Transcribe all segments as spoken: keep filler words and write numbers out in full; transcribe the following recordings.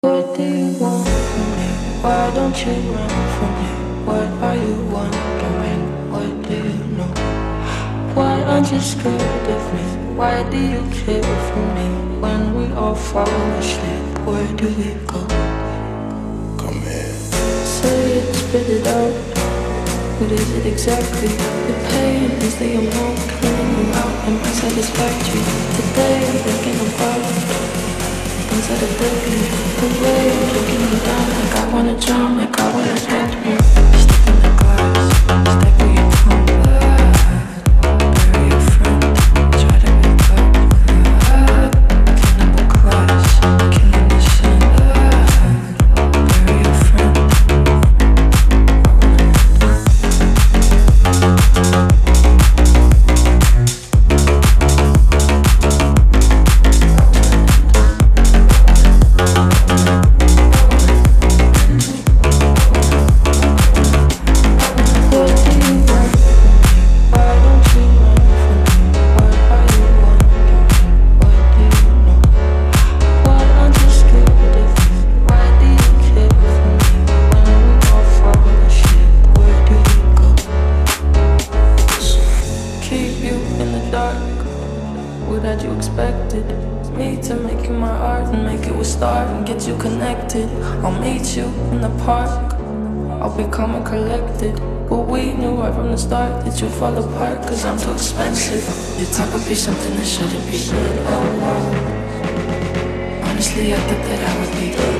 What do you want from me? Why don't you run from me? What are you wondering? What do you know? Why aren't you scared of me? Why do you care for me? When we all fall asleep, where do we go? Come here. Say it, spit it out. What is it exactly? The pain is the amount cleaning you out. Am I satisfactory? Today I'm thinking about things that are deadly. The way you're taking me down, like I wanna drown, like I wanna end me. Step in the glass, step where you come. Bury your friend, try to make up. Cannibal class, killing the sun. Bury your friend. What had you expected? Me to make you my art and make it a start and get you connected. I'll meet you in the park, I'll be calm and collected. But we knew right from the start that you'd fall apart, cause I'm too expensive. Your talk would be something that shouldn't be said. Oh no. Honestly, I thought that I would be good.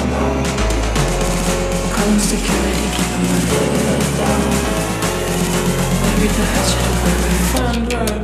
Calling security, keeping my head down. Maybe the hatchet will be